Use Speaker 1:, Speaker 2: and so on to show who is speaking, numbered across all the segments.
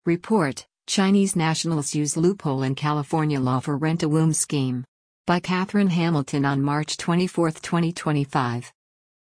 Speaker 1: Report: Chinese nationals use loophole in California law for rent-a-womb scheme. By Catherine Hamilton on March 24, 2025.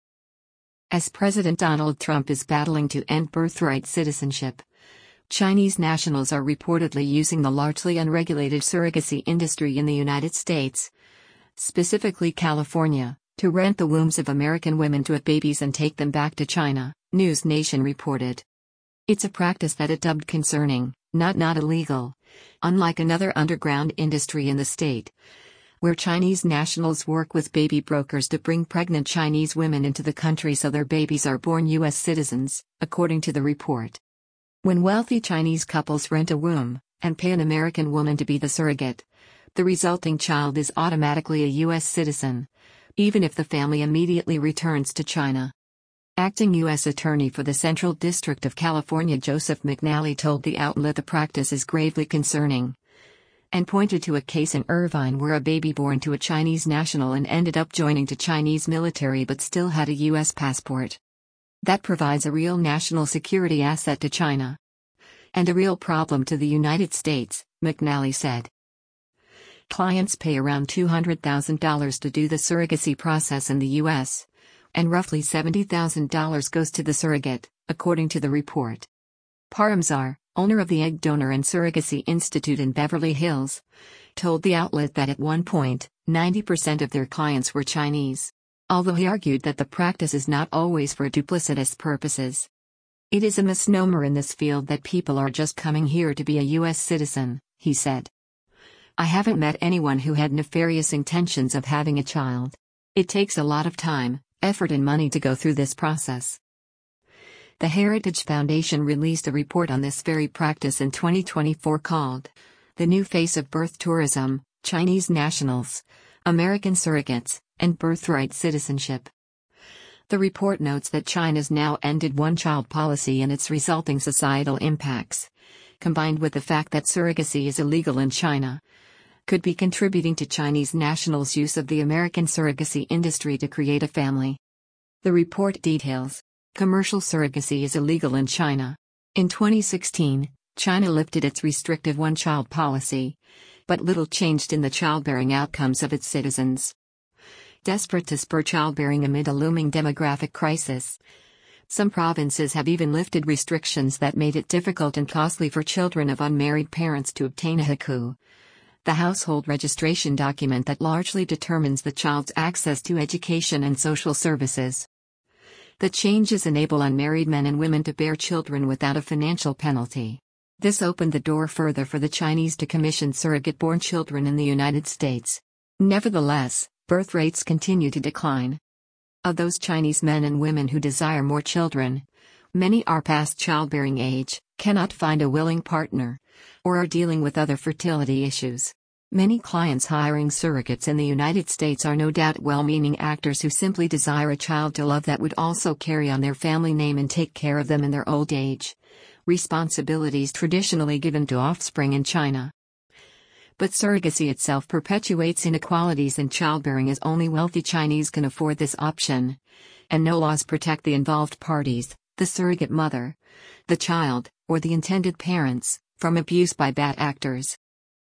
Speaker 1: As President Donald Trump is battling to end birthright citizenship, Chinese nationals are reportedly using the largely unregulated surrogacy industry in the United States, specifically California, to rent the wombs of American women to have babies and take them back to China, News Nation reported. It's a practice that it dubbed concerning, not illegal, unlike another underground industry in the state, where Chinese nationals work with baby brokers to bring pregnant Chinese women into the country so their babies are born U.S. citizens, according to the report. When wealthy Chinese couples rent a womb, and pay an American woman to be the surrogate, the resulting child is automatically a U.S. citizen, even if the family immediately returns to China. Acting U.S. Attorney for the Central District of California Joseph McNally told the outlet the practice is gravely concerning, and pointed to a case in Irvine where a baby born to a Chinese national and ended up joining the Chinese military but still had a U.S. passport. That provides a real national security asset to China. And a real problem to the United States, McNally said. Clients pay around $200,000 to do the surrogacy process in the U.S., and roughly $70,000 goes to the surrogate, according to the report. Paramzar, owner of the Egg Donor and Surrogacy Institute in Beverly Hills, told the outlet that at one point, 90% of their clients were Chinese, although he argued that the practice is not always for duplicitous purposes. It is a misnomer in this field that people are just coming here to be a U.S. citizen, he said. I haven't met anyone who had nefarious intentions of having a child. It takes a lot of time, effort and money to go through this process. The Heritage Foundation released a report on this very practice in 2024 called The New Face of Birth Tourism, Chinese Nationals, American Surrogates, and Birthright Citizenship. The report notes that China's now ended one-child policy and its resulting societal impacts, combined with the fact that surrogacy is illegal in China, could be contributing to Chinese nationals' use of the American surrogacy industry to create a family. The report details: commercial surrogacy is illegal in China. In 2016, China lifted its restrictive one-child policy, but little changed in the childbearing outcomes of its citizens. Desperate to spur childbearing amid a looming demographic crisis, some provinces have even lifted restrictions that made it difficult and costly for children of unmarried parents to obtain a HECU, the household registration document that largely determines the child's access to education and social services. The changes enable unmarried men and women to bear children without a financial penalty. This opened the door further for the Chinese to commission surrogate-born children in the United States. Nevertheless, birth rates continue to decline. Of those Chinese men and women who desire more children, many are past childbearing age, cannot find a willing partner, or are dealing with other fertility issues. Many clients hiring surrogates in the United States are no doubt well-meaning actors who simply desire a child to love that would also carry on their family name and take care of them in their old age, responsibilities traditionally given to offspring in China. But surrogacy itself perpetuates inequalities in childbearing as only wealthy Chinese can afford this option, and no laws protect the involved parties, the surrogate mother, the child, or the intended parents, from abuse by bad actors.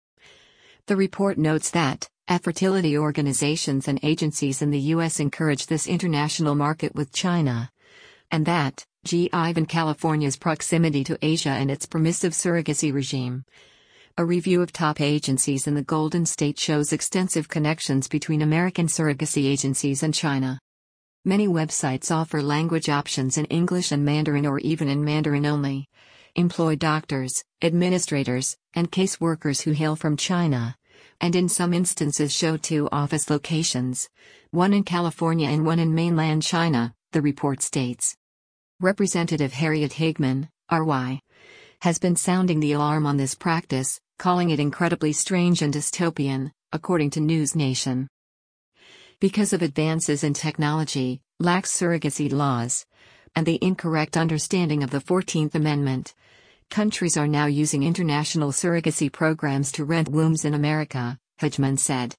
Speaker 1: The report notes that fertility organizations and agencies in the U.S. encourage this international market with China, and that, given California's proximity to Asia and its permissive surrogacy regime. A review of top agencies in the Golden State shows extensive connections between American surrogacy agencies and China. Many websites offer language options in English and Mandarin or even in Mandarin only, employ doctors, administrators, and caseworkers who hail from China, and in some instances show two office locations, one in California and one in mainland China, the report states. Representative Harriet Hageman, RY, has been sounding the alarm on this practice, calling it incredibly strange and dystopian, according to News Nation. Because of advances in technology, lax surrogacy laws, and the incorrect understanding of the 14th Amendment, countries are now using international surrogacy programs to rent wombs in America, Hageman said.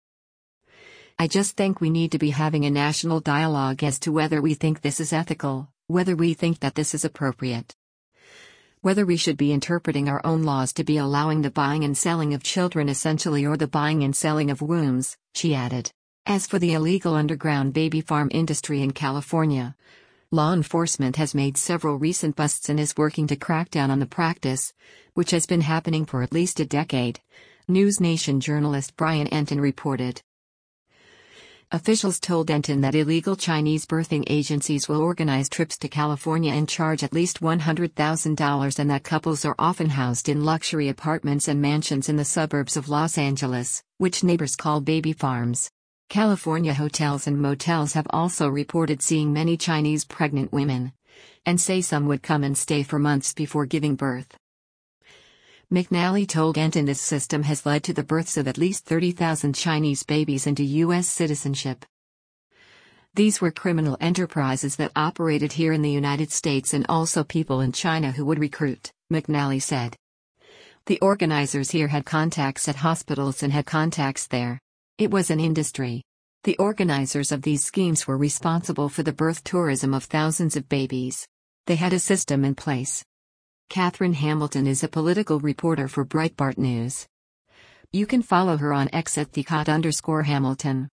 Speaker 1: I just think we need to be having a national dialogue as to whether we think this is ethical, whether we think that this is appropriate. Whether we should be interpreting our own laws to be allowing the buying and selling of children essentially or the buying and selling of wombs, she added. As for the illegal underground baby farm industry in California, law enforcement has made several recent busts and is working to crack down on the practice, which has been happening for at least a decade, News Nation journalist Brian Entin reported. Officials told Entin that illegal Chinese birthing agencies will organize trips to California and charge at least $100,000 and that couples are often housed in luxury apartments and mansions in the suburbs of Los Angeles, which neighbors call baby farms. California hotels and motels have also reported seeing many Chinese pregnant women, and say some would come and stay for months before giving birth. McNally told Entin this system has led to the births of at least 30,000 Chinese babies into U.S. citizenship. These were criminal enterprises that operated here in the United States and also people in China who would recruit, McNally said. The organizers here had contacts at hospitals and had contacts there. It was an industry. The organizers of these schemes were responsible for the birth tourism of thousands of babies. They had a system in place. Catherine Hamilton is a political reporter for Breitbart News. You can follow her on X at @Hamilton.